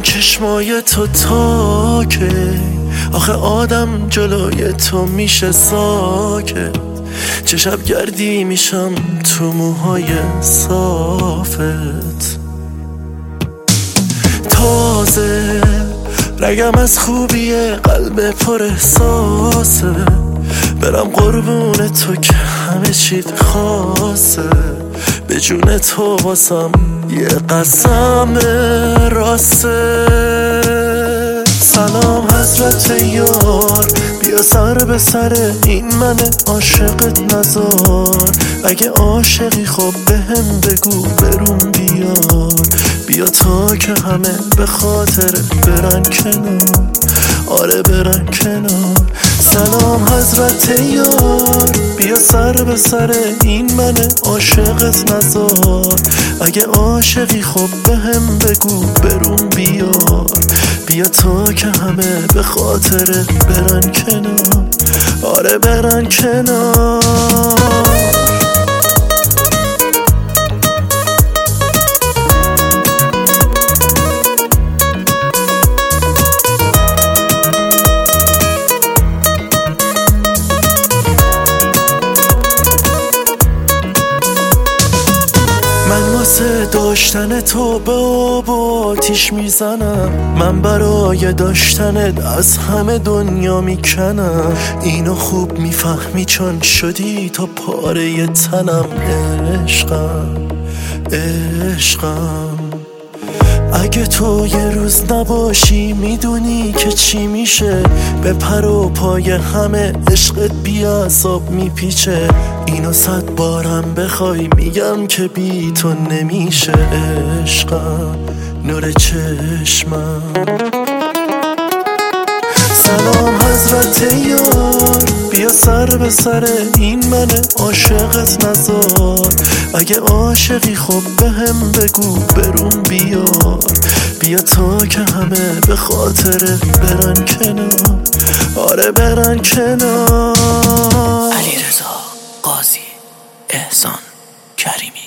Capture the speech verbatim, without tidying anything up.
چشمای تو تا که آخه آدم جلوی تو میشه ساکت، چه شب گردی میشم تو موهای صافت. تازه رگم از خوبیه، قلب پر احساسه، برم قربون تو که همه چیت خاصه. به جون تو واسم یه قسم راسته. سلام حضرت یار، بیا سر به سر این من عاشقت نزار. اگه عاشقی خب بهم بگو برون بیار. بیا تا که همه به خاطر برن کنار، آره برن کنار. سلام حضرت یار، بیا سر به سر این من عاشقت نزار. اگه عاشقی خب بهم بگو برون بیار. بیا تا که همه به خاطر برن کنار، آره برن کنار. من واسه داشتن تو به آب و آتیش میزنم، من برای داشتنت از همه دنیا میکنم. اینو خوب میفهمی چون شدی تا پاره تنم. عشقم عشقم اگه تو یه روز نباشی میدونی که چی میشه. به پر و پای همه عشقت بی عذاب میپیچه. اینو صد بارم بخوای میگم که بی تو نمیشه. عشقم نور چشمم. سلام حضرت یار، بیا سر به سر این من عاشقت نزار. اگه عاشقی خب بهم بگو برون بیار. بیا تا که همه به خاطر برن کنار، آره برن کنار. علیرضا قاضی، احسان کریمی.